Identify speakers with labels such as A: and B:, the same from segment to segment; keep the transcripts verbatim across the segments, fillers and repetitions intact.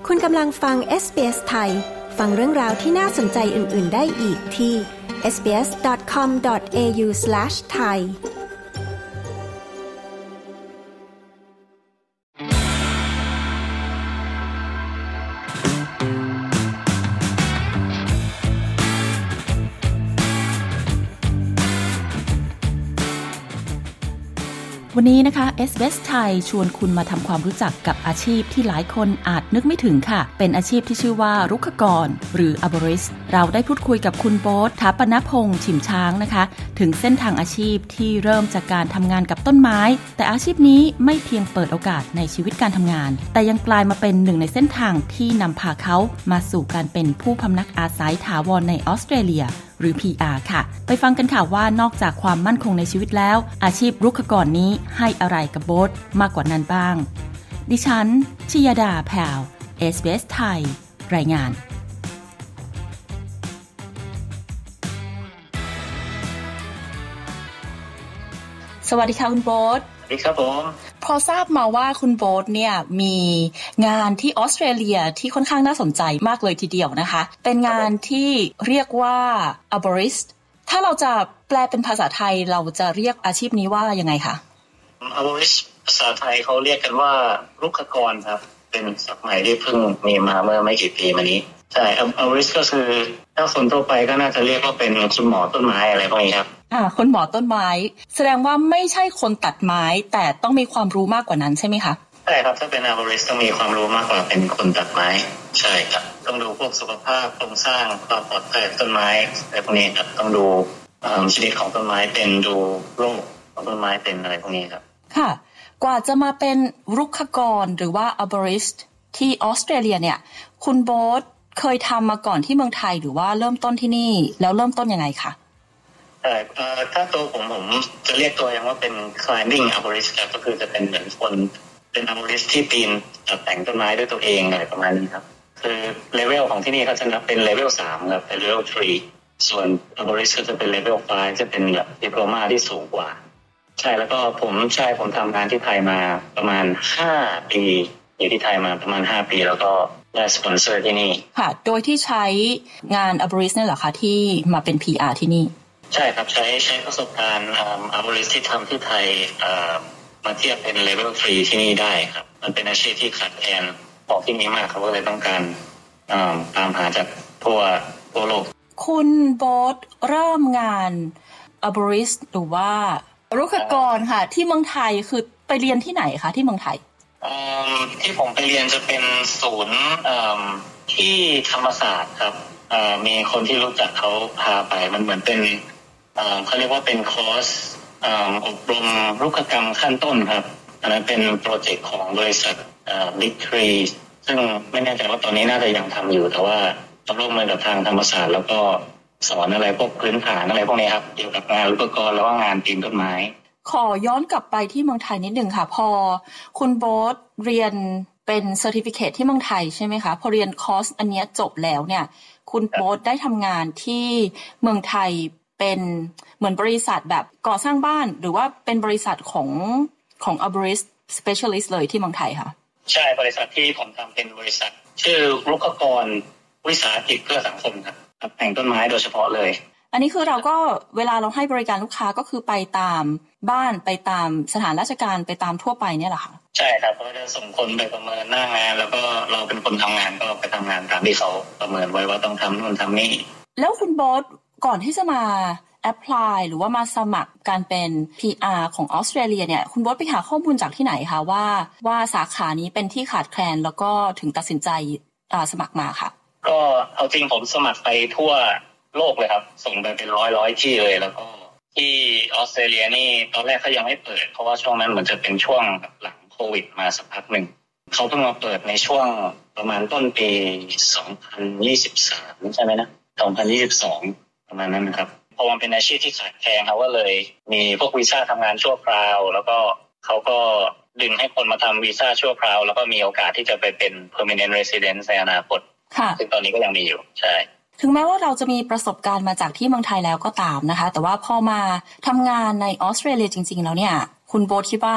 A: คุณกำลังฟัง เอส บี เอส ไทยฟังเรื่องราวที่น่าสนใจอื่นๆได้อีกที่ เอส บี เอส ดอท คอม ดอท เอ ยู สแลช ไทย
B: วันนี้นะคะ เอส บี เอส ไทยชวนคุณมาทำความรู้จักกับอาชีพที่หลายคนอาจนึกไม่ถึงค่ะเป็นอาชีพที่ชื่อว่ารุกขกรหรือ Arborist เราได้พูดคุยกับคุณโบ๊ท ถาปนพงษ์ฉิมช้างนะคะถึงเส้นทางอาชีพที่เริ่มจากการทำงานกับต้นไม้แต่อาชีพนี้ไม่เพียงเปิดโอกาสในชีวิตการทำงานแต่ยังกลายมาเป็นหนึ่งในเส้นทางที่นำพาเขามาสู่การเป็นผู้พำนักอาศัยถาวรในออสเตรเลียหรือ พี อาร์ ค่ะไปฟังกันค่ะว่านอกจากความมั่นคงในชีวิตแล้วอาชีพรุกขกรนี้ให้อะไรกับโบ๊ทมากกว่านั้นบ้างดิฉันชยดาแพรว เอส บี เอส ไทยรายงานสวัสดีค่ะคุณโบ๊ท
C: สวัสดีครับผม
B: พอทราบมาว่าคุณโบ๊ทเนี่ยมีงานที่ออสเตรเลียที่ค่อนข้างน่าสนใจมากเลยทีเดียวนะคะเป็นงานที่เรียกว่า Arborist ถ้าเราจะแปลเป็นภาษาไทยเราจะเรียกอาชีพนี้ว่ายังไงคะ
C: Arborist ภาษาไทยเขาเรียกกันว่ารุกขกรครับเป็นศัพท์ใหม่ที่เพิ่งมีมาเมื่อไม่กี่ปีมานี้ใช่ Arborist ก็คือถ้าคนทั่วไปก็น่าจะเรียกว่าเป็นคุณหมอต้นไม้อะไรพวกนี้ครับ
B: อ่าคนหมอต้นไม้แสดงว่าไม่ใช่คนตัดไม้แต่ต้องมีความรู้มากกว่านั้นใช่ไหมคะ
C: ใช่ครับถ้าเป็น Arborist ต้องมีความรู้มากกว่าเป็นคนตัดไม้ใช่ครับต้องดูพวกสุขภาพโครงสร้างความปลอดภัยต้นไม้อะไรพวกนี้ครับต้องดูชนิดของต้นไม้เป็นดูโรคของต้นไม้เป็นอะไรพวกนี้ครับ
B: ค่ะกว่าจะมาเป็นรุกขกรหรือว่า Arborist ที่ออสเตรเลียเนี่ยคุณโบ๊ทเคยทำมาก่อนที่เมืองไทยหรือว่าเริ่มต้นที่นี่แล้วเริ่มต้นยังไงคะ
C: ใช่ถ้าตัวผมผมจะเรียกตัวอย่างว่าเป็น climbing arborist ครับก็คือจะเป็นเหมือนคนเป็น arborist ที่ปีนตัดแต่งต้นไม้ด้วยตัวเองอะไรประมาณนี้ครับคือเลเวลของที่นี่เขาจะนับเป็นเลเวลสามครับเป็นเลเวลสามส่วน arborist ก็จะเป็นเลเวลห้าจะเป็นแบบดิโพลมาที่สูงกว่าใช่แล้วก็ผมใช่ผมทำงานที่ไทยมาประมาณห้าปีอยู่ที่ไทยมาประมาณห้าปีแล้วก็ได้สปอนเซอร์ที่นี่
B: ค่ะโดยที่ใช้งาน arborist นี่แหละค่ะที่มาเป็น พี อาร์ ที่นี่
C: ใช่ครับใช้ใช้ประสบการณ์อ่า Arborist ที่ทำที่ไทยอ่ามาเทียบเป็นเลเวลสามที่นี่ได้ครับมันเป็นอาชีพที่ขาดแคลนของที่นี่มากครับก็เลยต้องการอ่าตามหาจากทั่วทั่วโลก
B: คุณโบ๊ทเริ่มงาน Arborist หรือว่ารุกขกรค่ะที่เมืองไทยคือไปเรียนที่ไหนคะที่เมืองไทย
C: อ่าที่ผมไปเรียนจะเป็นศูนย์อ่าที่ธรรมศาสตร์ครับอ่ามีคนที่รู้จักเขาพาไปมันเหมือนเป็นเขาเรียกว่าเป็นคอร์สอบรมรุกขกรรมขั้นต้นครับอันนั้นเป็นโปรเจกต์ของบริษัท Big Tree ซึ่งไม่แน่ใจว่าตอนนี้น่าจะยังทำอยู่แต่ว่าร่วมมือกับทางธรรมศาสตร์แล้วก็สอนอะไรพวกพื้นฐานอะไรพวกนี้ครับเกี่ยวกับงานรุกขกรแล้วก็งานปีนต้นไม้
B: ขอย้อนกลับไปที่เมืองไทยนิดหนึ่งค่ะพอคุณโบ๊ทเรียนเป็นเซอร์ติฟิเคทที่เมืองไทยใช่ไหมคะพอเรียนคอร์สอันนี้จบแล้วเนี่ยคุณโบ๊ทได้ทำงานที่เมืองไทยเป็นเหมือนบริษัทแบบก่อสร้างบ้านหรือว่าเป็นบริษัทของของ Arborist Specialist เลยที่เมืองไทยค่ะ
C: ใช่บริษัทที่ผมทำเป็นบริษัทชื่อรุกขกรวิสาหกิจเพื่อสังคมครับแต่งต้นไม้โดยเฉพาะเลย
B: อันนี้คือเราก็เวลาเราให้บริการลูกค้าก็คือไปตามบ้านไปตามสถานราชการไปตามทั่วไปเนี่ยแหละค่ะ
C: ใช่ครับเราจะส่งคนไปประเมินหน้างานแล้วก็เราเป็นคนทำงานก็ไปทำงานตามที่เขาประเมินไว้ว่าต้องทำนู่นทำนี่
B: แล้วคุณโบ๊ทก่อนที่จะมาแอพพลายหรือว่ามาสมัครการเป็น พี อาร์ ของออสเตรเลียเนี่ยคุณโบ๊ทไปหาข้อมูลจากที่ไหนคะว่าว่าสาขานี้เป็นที่ขาดแคลนแล้วก็ถึงตัดสินใจสมัครมาค่ะ
C: ก็เอาจริงผมสมัครไปทั่วโลกเลยครับส่งไปเป็นร้อยร้อยที่เลยแล้วก็ที่ออสเตรเลียนี่ตอนแรกเขายังไม่เปิดเพราะว่าช่วงนั้นเหมือนจะเป็นช่วงหลังโควิดมาสักพักหนึ่งเขาเพิ่งมาเปิดในช่วงประมาณต้นปีสองพันยี่สิบสามใช่ไหมนะสองพันยี่สิบสองประมาณนั้นนะครับพอมันเป็นอาชีพที่ขาดแคลนเขาก็เลยมีพวกวีซ่าทำงานชั่วคราวแล้วก็เขาก็ดึงให้คนมาทำวีซ่าชั่วคราวแล้วก็มีโอกาสที่จะไปเป็น permanent resident ในอนาคตซึ่งตอนนี้ก็ยังมีอยู่ใช่
B: ถึงแม้ว่าเราจะมีประสบการณ์มาจากที่เมืองไทยแล้วก็ตามนะคะแต่ว่าพอมาทำงานในออสเตรเลียจริงๆแล้วเนี่ยคุณโบ๊ทคิดว่า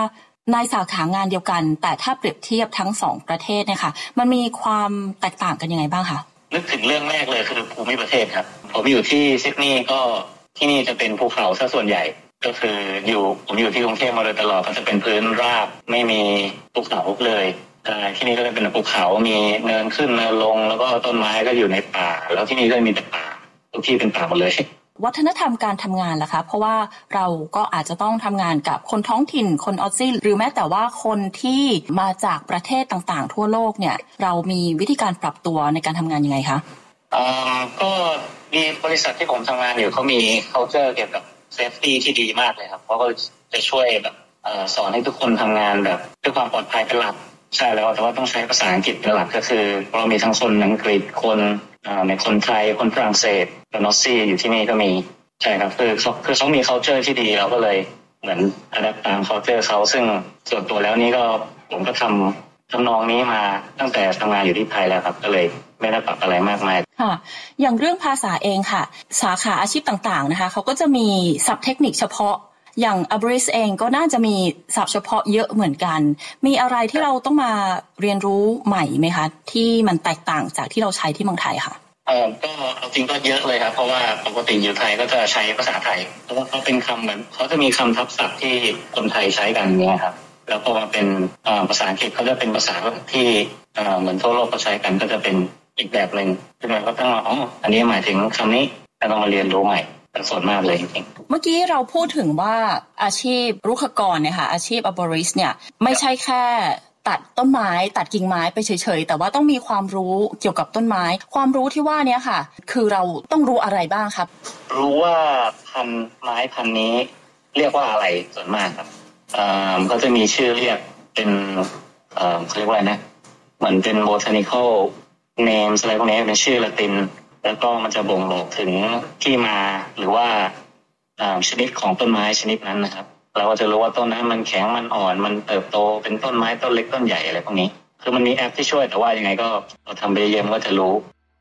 B: ในสาขางานเดียวกันแต่ถ้าเปรียบเทียบทั้งสองประเทศเนี่ยค่ะมันมีความแตกต่างกันยังไงบ้างคะ
C: นึกถึงเรื่องแรกเลยคือภูมิประเทศครับผมอยู่ที่ซิดนีย์ก็ที่นี่จะเป็นภูเขาซะส่วนใหญ่ก็คืออยู่ผมอยู่ที่กรุงเทพมาโดยตลอดก็จะเป็นพื้นราบไม่มีภูเขาเลยที่นี่ก็จะเป็นภูเขามีเนินขึ้นเนินลงแล้วก็ต้นไม้ก็อยู่ในป่าแล้วที่นี่ก็มีแต่ป่าทุกที่เป็นป่าหมดเลย
B: วัฒนธรรมการทำงานล่ะคะเพราะว่าเราก็อาจจะต้องทำงานกับคนท้องถิ่นคนออสซี่หรือแม้แต่ว่าคนที่มาจากประเทศต่างๆทั่วโลกเนี่ยเรามีวิธีการปรับตัวในการทำงานยังไงคะ
C: อ่าก็มีบริษัทที่ผมทำงานอยู่เขามี culture เกี่ยวกับ safety ที่ดีมากเลยครับเพราะเขาจะช่วยแบบสอนให้ทุกคนทำงานแบบด้วยความปลอดภัยเป็นหลักใช่แล้วแต่ว่าต้องใช้ภาษาอังกฤษเป็นหลักก็คือเรามีทั้งคนอังกฤษคนในคนไทยคนฝรั่งเศสคนออสซี่อยู่ที่นี่ก็มีใช่ครับคือเขาคือเขามี culture ที่ดีเราก็เลยเหมือน adapt ตาม culture เขาซึ่งส่วนตัวแล้วนี่ก็ผมก็ทำทำนองนี้มาตั้งแต่ทำงานอยู่ที่ไทยแล้วครับก็เลยไม่ได้ปรับอะไรมากมาย
B: ค่ะอย่างเรื่องภาษาเองค่ะสาขาอาชีพต่างๆนะคะเขาก็จะมีศัพท์เทคนิคเฉพาะอย่าง Abris เองก็น่าจะมีศัพท์เฉพาะเยอะเหมือนกันมีอะไรที่เราต้องมาเรียนรู้ใหม่ไหมคะที่มันแตกต่างจากที่เราใช้ที่เมืองไทยค่ะ
C: เออก็จริงก็เยอะเลยครับเพราะว่าปกติอยู่ไทยก็จะใช้ภาษาไทยเพราะว่าเขาเป็นคำเหมือนเขาจะมีคำทับศัพท์ที่คนไทยใช้กันเนี่ยครับแล้วพอมาเป็นภาษาอังกฤษเขาจะเป็นภาษาที่เหมือนทั่วโลกเขาใช้กันก็จะเป็นอีกแบบนึงซึ่งเราก็ต้องอ๋ออันนี้หมายถึงคำนี้เราต้องมาเรียนรู้ใหม่เป็นส่วนมากเลยจริง
B: ๆเมื่อกี้เราพูดถึงว่าอาชีพรุกขกรเนี่ยค่ะอาชีพ arborist เนี่ยไม่ใช่แค่ตัดต้นไม้ตัดกิ่งไม้ไปเฉยๆแต่ว่าต้องมีความรู้เกี่ยวกับต้นไม้ความรู้ที่ว่านี้ค่ะคือเราต้องรู้อะไรบ้างครับ
C: รู้ว่าพันไม้พันนี้เรียกว่าอะไรส่วนมากครับก็จะมีชื่อเรียกเป็นเขาเรียกว่าอะไรนะเหมือนเป็น botanical names อะไรพวกนี้เป็นชื่อละตินแล้วก็มันจะบ่งบอกถึงที่มาหรือว่าชนิดของต้นไม้ชนิดนั้นนะครับเราก็จะรู้ว่าต้นนั้นมันแข็งมันอ่อนมันเติบโตเป็นต้นไม้ต้นเล็กต้นใหญ่อะไรพวกนี้คือมันมีแอปที่ช่วยแต่ว่ายังไงก็เราทำไปเยอะๆก็จะรู้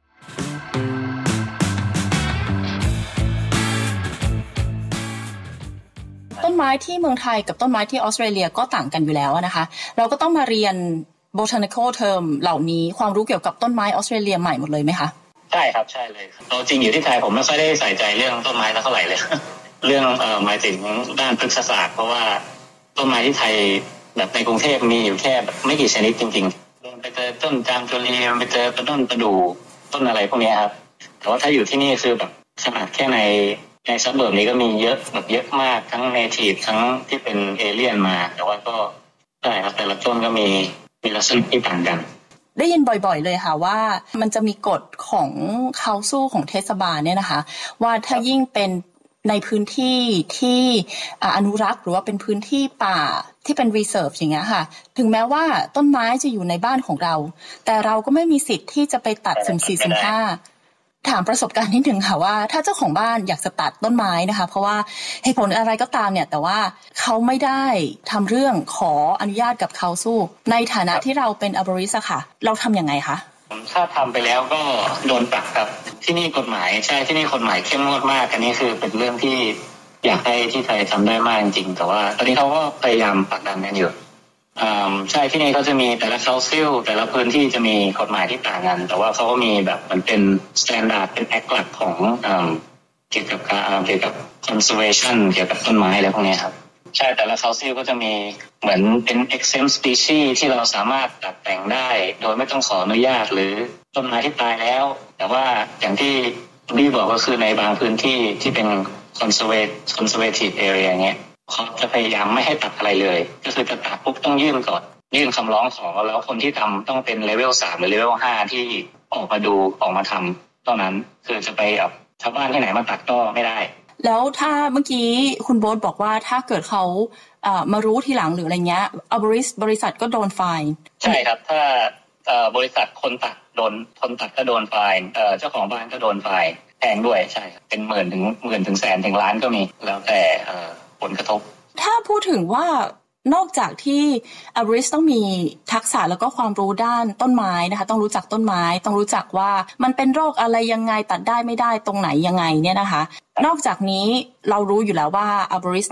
B: ต้นไม้ที่เมืองไทยกับต้นไม้ที่ออสเตรเลียก็ต่างกันอยู่แล้วนะคะเราก็ต้องมาเรียน botanical term เหล่านี้ความรู้เกี่ยวกับต้นไม้ออสเตรเลียใหม่หมดเลยไหมคะ
C: ใช่ครับใช่เลยเราจริงอยู่ที่ไทยผมไม่ค่อยได้ใส่ใจเรื่องต้นไม้เท่าไหร่เลยเรื่องเอ่อหมายถึงด้านพฤกษศาสตร์เพราะว่าต้นไม้ที่ไทยแบบในกรุงเทพมีอยู่แค่แบบไม่กี่ชนิดจริงๆไปเจอต้นจามจุลีไปเจอต้นประดู่ต้นอะไรพวกนี้ครับแต่ว่าถ้าอยู่ที่นี่คือแบบขนาดแค่ในในซับเบิร์บนี้ก็มีเยอะแบบเยอะมากทั้งเนทีฟทั้งที่เป็นเอเลี่ยนมาแต่ว่าก็ใช่ครับแต่ละต้นก็มีมีลักษณะที่ต่างกัน
B: ได้ยินบ่อยๆเลยค่ะว่ามันจะมีกฎของเค้าสู้ของเทศบาลเนี่ยนะคะว่าถ้ายิ่งเป็นในพื้นที่ที่อนุรักษ์หรือว่าเป็นพื้นที่ป่าที่เป็นรีเซิร์ฟอย่างเงี้ยค่ะถึงแม้ว่าต้นไม้จะอยู่ในบ้านของเราแต่เราก็ไม่มีสิทธิ์ที่จะไปตัดสุ่มสี่สุ่มห้าถามประสบการณ์นิดนึงค่ะว่าถ้าเจ้าของบ้านอยากจะตัดต้นไม้นะคะเพราะว่าเหตุผลอะไรก็ตามเนี่ยแต่ว่าเขาไม่ได้ทำเรื่องขออนุญาตกับเขาสู้ในฐานะที่เราเป็น arborist อะค่ะเราทำยังไงคะ
C: ถ้าทำไปแล้วก็โดนปรับครับที่นี่กฎหมายใช่ที่นี่กฎหมายเข้มงวดมากอันนี้คือเป็นเรื่องที่อยากให้ที่ไทยทำได้มากจริงๆแต่ว่าตอนนี้เขาก็พยายามผลักดันกันอยู่ใช่ที่นี่เขาจะมีแต่ละเคาซิลแต่ละพื้นที่จะมีกฎหมายที่ต่างกันแต่ว่าเขาก็มีแบบมันเป็นสแตนดาร์ดเป็นแอคหลักของเกี่ยวกับการเกี่ยวกับ conservation เกี่ยวกับต้นไม้อะไรพวกนี้ครับใช่แต่ละเคาซิลก็จะมีเหมือนเป็น exempt species ที่เราสามารถตัดแต่งได้โดยไม่ต้องขออนุญาตหรือต้นไม้ที่ตายแล้วแต่ว่าอย่างที่พี่บอกก็คือในบางพื้นที่ที่เป็น conservative conservative area เงี้ยเขาจะพยายามไม่ให้ตัดอะไรเลยก็คือจะตัดปุ๊บต้องยื่นก่อนยื่นคำร้องขอแล้วคนที่ทำต้องเป็นเลเวลสามหรือเลเวลห้าที่ออกมาดูออกมาทำเท่านั้นคือจะไปแบบชาวบ้านที่ไหนมาตัดก็ไม่ได้
B: แล้วถ้าเมื่อกี้คุณโบ๊ทบอกว่าถ้าเกิดเขาเอ่อมารู้ทีหลังหรืออะไรเงี้ย arborist บริษัทก็โดนไฟน์
C: ใช่ครับถ้าเอ่อบริษัทคนตัดโดนคนตัดก็โดนไฟน์เอ่อเจ้าของบ้านก็โดนไฟน์แพงด้วยใช่ครับเป็นหมื่นถึงหมื่นถึงแสนถึงล้านก็มีแล้วแต่เอ่อผลกระทบ
B: ถ้าพูดถึงว่านอกจากที่ arborist ต้องมีทักษะแล้วก็ความรู้ด้านต้นไม้นะคะต้องรู้จักต้นไม้ต้องรู้จักว่ามันเป็นโรคอะไรยังไงตัดได้ไม่ได้ตรงไหนยังไงเนี่ยนะคะนอกจากนี้เรารู้อยู่แล้วว่า arborist เนี่ย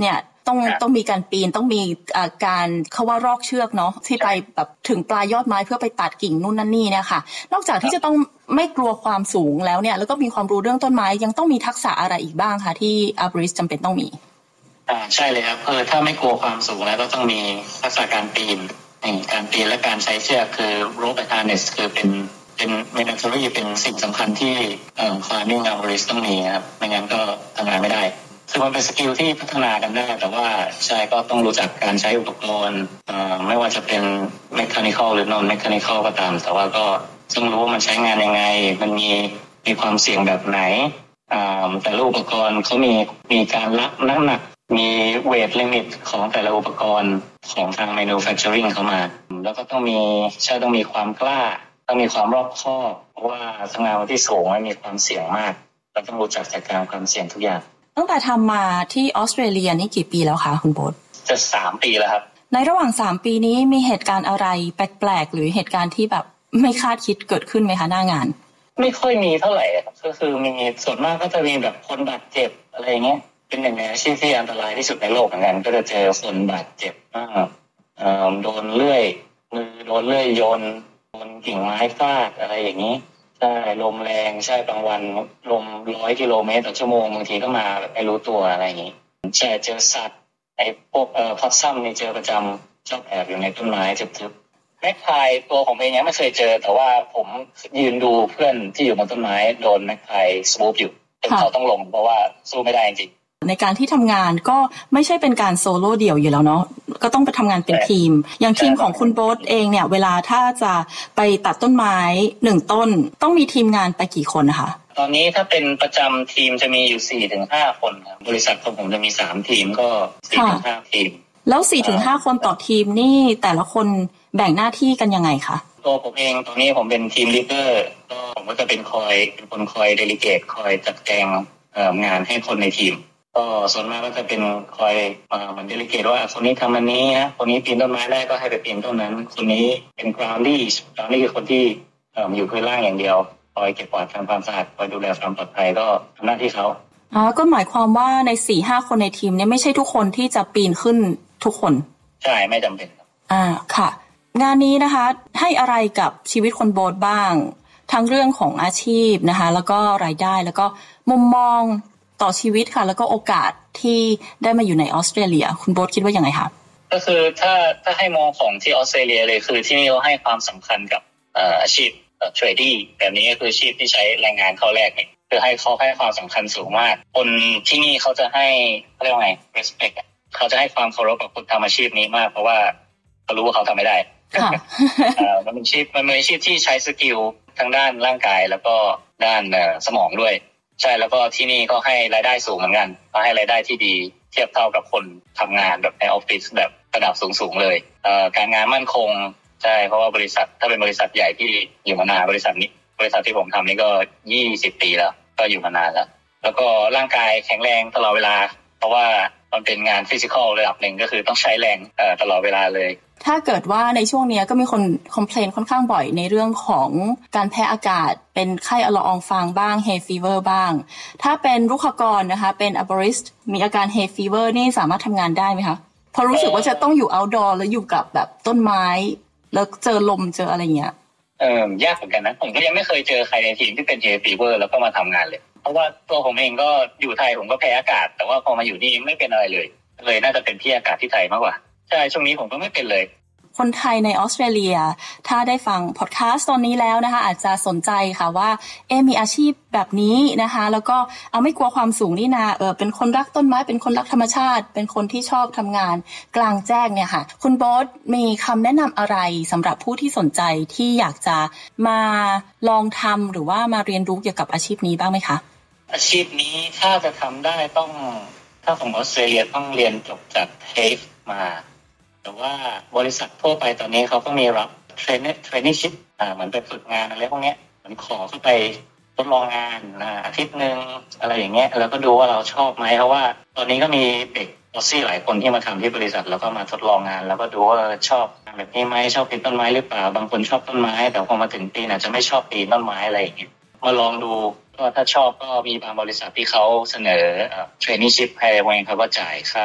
B: ต้องต้องมีการปีนต้องมีอ่าการเขาว่ารอกเชือกเนาะที่ไปแบบถึงปลายยอดไม้เพื่อไปตัดกิ่งนู่นนั่นนี่เนี่ยค่ะนอกจากที่จะต้องไม่กลัวความสูงแล้วเนี่ยแล้วก็มีความรู้เรื่องต้นไม้ยังต้องมีทักษะอะไรอีกบ้างคะที่อาร์บอริสต์จำเป็นต้องมี
C: อ่าใช่เลยครับเออถ้าไม่กลัวความสูงแล้วก็ต้องมีทักษะการปีนการปีนและการใช้เชือกคือ rope harness คือเป็นเป็น mandatory เป็นสิ่งสำคัญที่เอ่อ climbing arborist ต้องมีครับไม่งั้นก็ทำงานไม่ได้คือมันเป็นสกิลที่พัฒนากันได้แต่ว่าใช่ก็ต้องรู้จักการใช้อุปกรณ์เอ่อไม่ว่าจะเป็น mechanical หรือ non mechanical ก็ตามแต่ว่าก็ต้องรู้ว่ามันใช้งานยังไงมันมีมีความเสี่ยงแบบไหนอ่าแต่ละอุปกรณ์เขามีมีการรับน้ำหนักมีเวทลิมิตของแต่ละอุปกรณ์ของทาง manufacturing เข้ามาแล้วก็ต้องมีใช่ต้องมีความกล้าต้องมีความรอบคอบเพราะว่าทำงานวันที่สูงมันมีความเสี่ยงมากเราต้องรู้จักจัดการความเสี่ยงทุกอย่าง
B: ตั้งแต่ทำมาที่ออสเตรเลียนี่กี่ปีแล้วคะคุณโบ๊ท
C: จะสามปีแล้วครับ
B: ในระหว่างสามปีนี้มีเหตุการณ์อะไรแปลกๆหรือเหตุการณ์ที่แบบไม่คาดคิดเกิดขึ้นไหมคะหน้างาน
C: ไม่ค่อยมีเท่าไหร่ครับก็คือมีส่วนมากก็จะมีแบบคนบาดเจ็บอะไรเงี้ยเป็นหนึ่งในอาชีพที่อันตรายที่สุดในโลกเหมือนกันก็จะเจอคนบาดเจ็บมากโดนเลื่อยมือโดนเลื่อยโยนโดนกิ่งไม้ฟาดอะไรอย่างนี้ใช่ลมแรงใช่บางวันลมร้อยกิโลเมตรต่อชั่วโมงบางทีก็มาแบบไม่รู้ตัวอะไรอย่างนี้ใช่เจอสัตว์ไอ้พวกเอ่อพัดซ้ำนี่เจอประจำชอบแอบอยู่ในต้นไม้ทึบๆแม็กไพร์ตัวผมเองยังไม่เคยเจอแต่ว่าผมยืนดูเพื่อนที่อยู่บนต้นไม้โดนแม็กไพร์สวูปอยู่จนเขาต้องลงเพราะว่าสู้ไม่ได้จริง
B: ในการที่ทำงานก็ไม่ใช่เป็นการโซโล่เดี่ยวอยู่แล้วเนาะก็ต้องไปทำงานเป็นทีมอย่างทีมของคุณโบ๊ทเองเนี่ยเวลาถ้าจะไปตัดต้นไม้หนึ่งต้นต้องมีทีมงานไปกี่คนนะคะ
C: ตอนนี้ถ้าเป็นประจำทีมจะมีอยู่ สี่ถึงห้า คนครับบริษัทของผมจะมีสามทีมก็ สี่ถึงห้า ทีม
B: แล้ว สี่ถึงห้า คนต่อทีมนี่แต่ละคนแบ่งหน้าที่กันยังไงคะ
C: ตัวผมเองตอนนี้ผมเป็นทีมลีดเดอร์ก็ผมก็จะเป็นคอยเป็นคนคอยเดลิเกตคอยจัดแจงงานให้คนในทีมก็ส่วนมากก็จะเป็นคอยเหมือนเดลิเกตว่าคนนี้ทำอันนี้นะคนนี้ปีนต้นไม้ได้ก็ให้ไปปีนต้นนั้นคนนี้เป็นกราวดี้กราวดี้คือคนที่อยู่พื้นล่างอย่างเดียวคอยเก็บกวาดทำความสะอาดคอยดูแลความปลอดภัยก็ทำหน้าที่เขา
B: อ๋อก็หมายความว่าใน สี่ห้า คนในทีมเนี่ยไม่ใช่ทุกคนที่จะปีนขึ้นทุกคน
C: ใช่ไม่จำเป็น
B: อ่าค่ะงานนี้นะคะให้อะไรกับชีวิตคนโบ๊ทบ้างทั้งเรื่องของอาชีพนะคะแล้วก็รายได้แล้วก็มุมมองต่อชีวิตค่ะแล้วก็โอกาสที่ได้มาอยู่ในออสเตรเลียคุณโบ๊ทคิดว่ายังไงคะ
C: ก็คือถ้าถ้าให้มองของที่ออสเตรเลียเลยคือที่นี่เขาให้ความสำคัญกับอาชีพเทรดดิ้งแบบนี้ก็คืออาชีพที่ใช้แรงงานเข้าแลกเนี่ยคือให้เขาให้ความสำคัญสูงมากคนที่นี่เขาจะให้เขาเรียกว่าไง respect เขาจะให้ความเคารพกับคนทำอาชีพนี้มากเพราะว่าเขารู้ว่าเขาทำไม่ได้มันเป็นอาชีพมันเป็นอาชีพที่ใช้สกิลทั้งด้านร่างกายแล้วก็ด้านสมองด้วยใช่แล้วก็ที่นี่ก็ให้รายได้สูงเหมือนกันก็ให้รายได้ที่ดีเทียบเท่ากับคนทำงานแบบในออฟฟิศแบบระดับสูงๆเลยเอ่อการงานมั่นคงใช่เพราะว่าบริษัทถ้าเป็นบริษัทใหญ่ที่อยู่มานานบริษัทนี้บริษัทที่ผมทำนี่ก็ยี่สิบปีแล้วก็อยู่มานานแล้วแล้วก็ร่างกายแข็งแรงตลอดเวลาเพราะว่ามันเป็นงานฟิสิกอลระดับหนึ่งก็คือต้องใช้แรงเอ่อตลอดเวลาเลย
B: ถ้าเกิดว่าในช่วงนี้ก็มีคนคอมเพลนค่อนข้างบ่อยในเรื่องของการแพ้อากาศเป็นไข้ละอองฟางบ้างเฮย์ฟีเวอร์บ้างถ้าเป็นรุกขกรนะคะเป็นอาร์บอริสต์มีอาการเฮย์ฟีเวอร์นี่สามารถทำงานได้ไหมคะพอรู้สึกว่าจะต้องอยู่เอาท์ดอร์แล้วอยู่กับแบบต้นไม้แล้วเจอลมเจออะไรเงี้ย
C: เออยากเหมือนกันนะผมก็ยังไม่เคยเจอใครในทีมที่เป็นเฮย์ฟีเวอร์แล้วก็มาทำงานเลยเพราะว่าตัวผมเองก็อยู่ไทยผมก็แพ้อากาศแต่ว่าพอมาอยู่นี่ไม่เป็นอะไรเลยเลยน่าจะเป็นที่อากาศที่ไทยมากกว่าใช่ช่วงนี้ผมก็ไม่เป็นเลย
B: คนไทยในออสเตรเลียถ้าได้ฟังพอดแคสต์ตอนนี้แล้วนะคะอาจจะสนใจค่ะว่าเอ๊ะมีอาชีพแบบนี้นะคะแล้วก็เอาไม่กลัวความสูงนี่นาเออเป็นคนรักต้นไม้เป็นคนรักธรรมชาติเป็นคนที่ชอบทำงานกลางแจ้งเนี่ยค่ะคุณโบ๊ทมีคำแนะนำอะไรสำหรับผู้ที่สนใจที่อยากจะมาลองทำหรือว่ามาเรียนรู้เกี่ยวกับอาชีพนี้บ้างไหมคะ
C: อาชีพนี้ถ้าจะทำได้ต้องถ้าของออสเตรเลียต้องเรียนจบจาก เทฟ มาแต่ว่าบริษัททั่วไปตอนนี้เขาก็มีรับเทรนนิ่งเทรนนิ่งชิพอ่าเหมือนไปฝึกงานอะไรพวกนี้เหมือนขอเข้าไปทดลองงานนะอาทิตย์นึงอะไรอย่างเงี้ยแล้วก็ดูว่าเราชอบไหมเพราะว่าตอนนี้ก็มีเด็กออสซี่หลายคนที่มาทำที่บริษัทแล้วก็มาทดลองงานแล้วก็ดูว่าชอบแบบนี้ไหมชอบปีนต้นไม้หรือเปล่าบางคนชอบต้นไม้แต่พอมาถึงปีนอาจจะไม่ชอบปีนต้นไม้อะไรอย่างเงี้ยมาลองดูก็ถ้าชอบก็มีบางบริษัทที่เขาเสนอเทรนนิ่งชิพให้วันเขาก็จ่ายค่า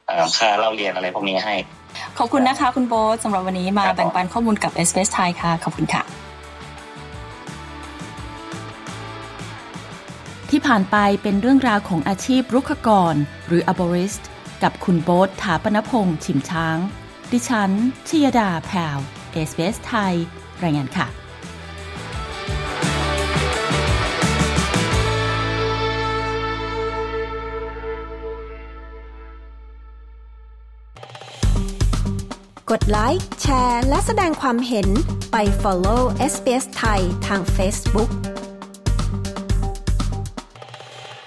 C: ค่าเล่าเรียนอะไรพวกนี้ให้
B: ขอบคุณนะคะคุณโบ๊ทสำหรับวันนี้มาแบ่งปันข้อมูลกับ เอส บี เอส ไทยค่ะขอบคุณค่ะที่ผ่านไปเป็นเรื่องราวของอาชีพรุกขกรหรือ arborist กับคุณโบ๊ท ถาปนพงษ์ฉิมช้างดิฉันชยดาแพรว เอส บี เอส ไทยรายงานค่ะ
A: กดไลค์แชร์และแสดงความเห็นไป follow เอส บี เอส ไทยทาง Facebook